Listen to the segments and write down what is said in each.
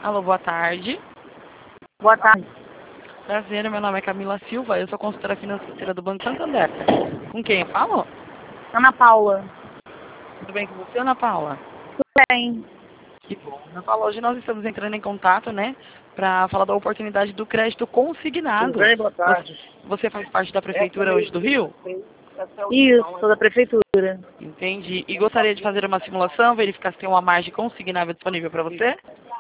Alô, boa tarde. Boa tarde. Prazer, meu nome é Camila Silva, eu sou consultora financeira do Banco Santander. Com quem eu falo? Ana Paula. Tudo bem com você, Ana Paula? Tudo bem. Que bom. Ana Paula, hoje nós estamos entrando em contato, né, para falar da oportunidade do crédito consignado. Tudo bem, boa tarde. Você faz parte da Prefeitura hoje do Rio? Isso, sou da Prefeitura. Entendi. E gostaria de fazer uma simulação, verificar se tem uma margem consignável disponível para você?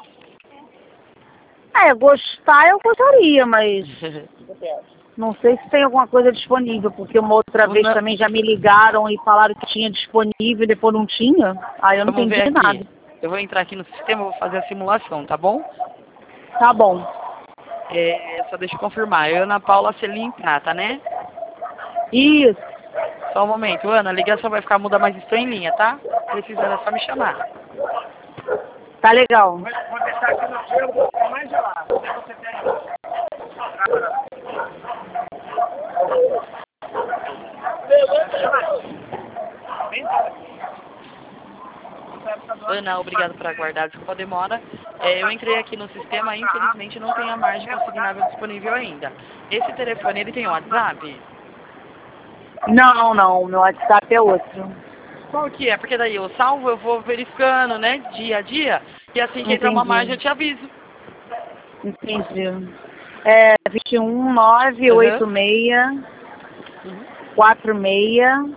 Gostar eu gostaria, mas não sei se tem alguma coisa disponível, porque uma outra vez também já me ligaram e falaram que tinha disponível e depois não tinha. Aí eu não Vamos ver entendi aqui. nada. Eu vou entrar aqui no sistema, vou fazer a simulação, tá bom? Tá bom. Só deixa eu confirmar. É Ana Paula Celim Prata, né? Isso. Só um momento. Ana, a ligação vai ficar muda, mas estou em linha, tá? Precisando é só me chamar. Tá legal. Vou deixar aqui no gelo, mais gelado. Você tem. Ana, obrigado por aguardar. Desculpa a demora. Eu entrei aqui no sistema, infelizmente não tem a margem consignável disponível ainda. Esse telefone, ele tem WhatsApp? Não, meu WhatsApp é outro. Qual que é? Porque daí eu salvo, eu vou verificando, né, dia a dia, e assim que entrar uma Entendi. margem eu te aviso. Entendi. 21 986 46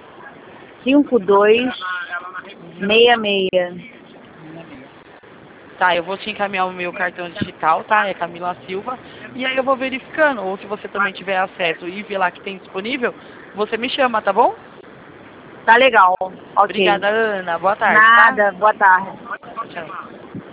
52 66. Tá, eu vou te encaminhar o meu cartão digital, tá? É Camila Silva. E aí eu vou verificando. Ou se você também tiver acesso e ver lá que tem disponível, você me chama, tá bom? Tá legal. Ok. Obrigada, Ana. Boa tarde. Nada, Tá? boa tarde. Tchau.